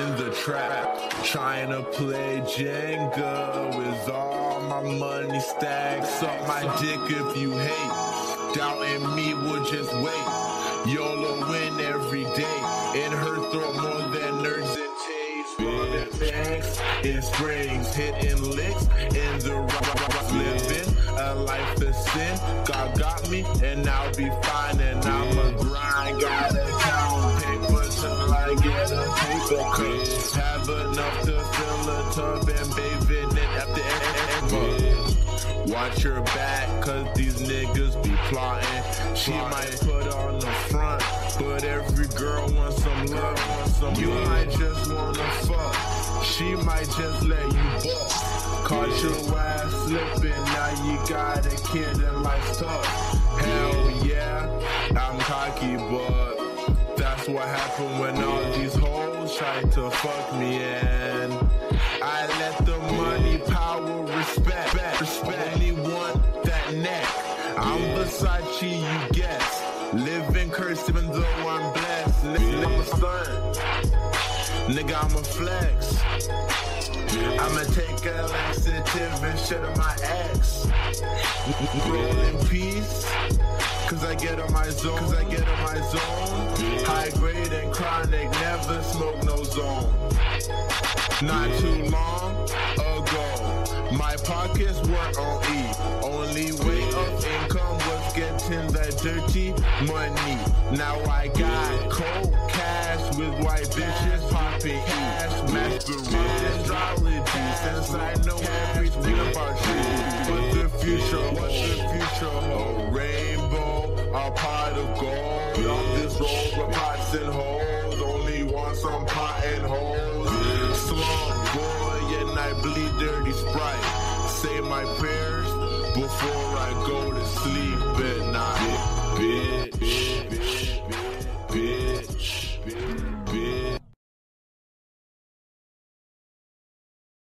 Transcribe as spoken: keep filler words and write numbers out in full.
in the trap, trying to play Jenga with all my money stacked. Suck my dick if you hate, doubting me will just wait. YOLO win every day, in her throat more than nerds and tapes. Running banks in springs, hitting licks in the rock, living a life of sin. God got me and I'll be fine, and I'ma grind, gotta count paper till I get a paper cut. Have enough to fill a tub and bathe in it after ever. Watch your back, cause these niggas be plotting. She might put on the front, but every girl wants some love, wants some You love. Might just wanna fuck, she might just let you buck. Caught your ass slipping, now you got a kid and life's tough. Hell yeah, I'm cocky, but that's what happened when all these hoes try to fuck me, and I let the money, power, respect, respect. Only want that neck. I'm Versace, you guess. Living cursed even though I'm blessed. Nigga, I'm a stunt. Nigga, I'm a flex. I'ma take a laxative and shit on my ex. Roll in peace, cause I get on my zone, cause I get on my zone. High grade and chronic, never smoke no zone. Not too long ago, my pockets were on E. Only way of income was getting that dirty money. Now I got cold cash with white bitches popping ass, masquerade astrology. Since I know everything about you, what's the future? What's the future? A rainbow, a pot of gold. On this road with pots and holes, only want some pot and holes. Slum boy, and I bleed dirty Sprite. Say my prayers before I go to sleep at night, bitch.